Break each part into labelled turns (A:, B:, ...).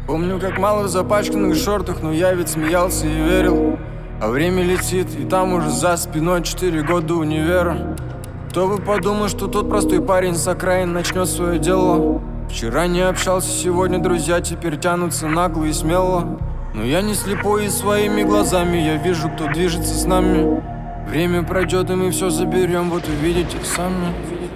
A: Помню, как мало в запачканных шортах, но я ведь смеялся и верил. А время летит, и там уже за спиной 4 года универа. Кто бы подумал, что тот простой парень с окраин начнет свое дело. Вчера не общался, сегодня друзья теперь тянутся нагло и смело. Но я не слепой, и своими глазами я вижу, кто движется с нами. Время пройдет, и мы все заберем, вот увидите сами.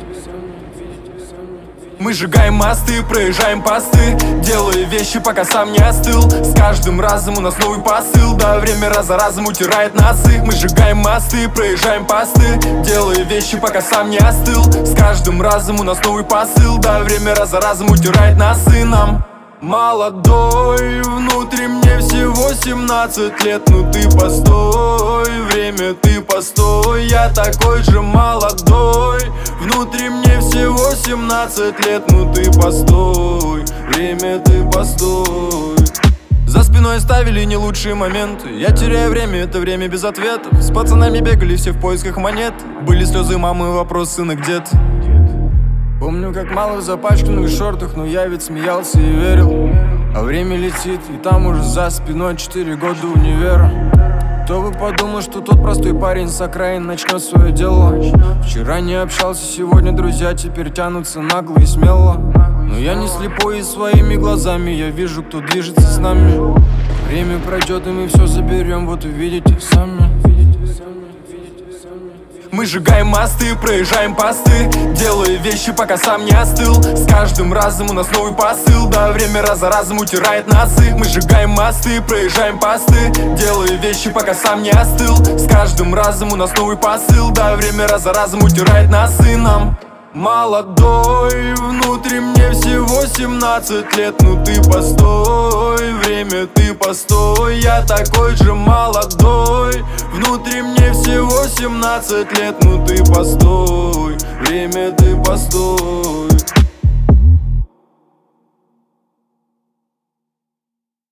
B: Мы сжигаем мосты, проезжаем посты, делая вещи, пока сам не остыл. С каждым разом у нас новый посыл, да время раз за разом утирает носы. Мы сжигаем мосты, проезжаем посты, делая вещи, пока сам не остыл. С каждым разом у нас новый посыл, да время раз за разом утирает носы нам. Молодой, внутри мне всего 17 лет, ну ты постой, время ты постой. Я такой же молодой, внутри мне всего 17 лет, ну ты постой, время ты постой. За спиной ставили не лучшие моменты, я теряю время, это время без ответов. С пацанами бегали все в поисках монет, были слезы мамы, вопрос сына где ты?
A: Помню, как мало в запачканных шортах, но я ведь смеялся и верил. А время летит, и там уже за спиной 4 года универа. Кто бы подумал, что тот простой парень с окраин начнет свое дело. Вчера не общался, сегодня друзья теперь тянутся нагло и смело. Но я не слепой, и своими глазами я вижу, кто движется с нами. Время пройдет, и мы все заберем, вот увидите сами.
B: Мы сжигаем мосты, проезжаем посты, делая вещи, пока сам не остыл. С каждым разом у нас новый посыл, да время раз за разом утирает носы. Мы сжигаем мосты, проезжаем посты, делая вещи, пока сам не остыл. С каждым разом у нас новый посыл, да время раз за разом утирает носы нам. Молодой, внутри мне всего 17 лет, ну ты постой, время ты постой. Я такой же молодой, внутри мне всего 17 лет, ну ты постой, время ты постой.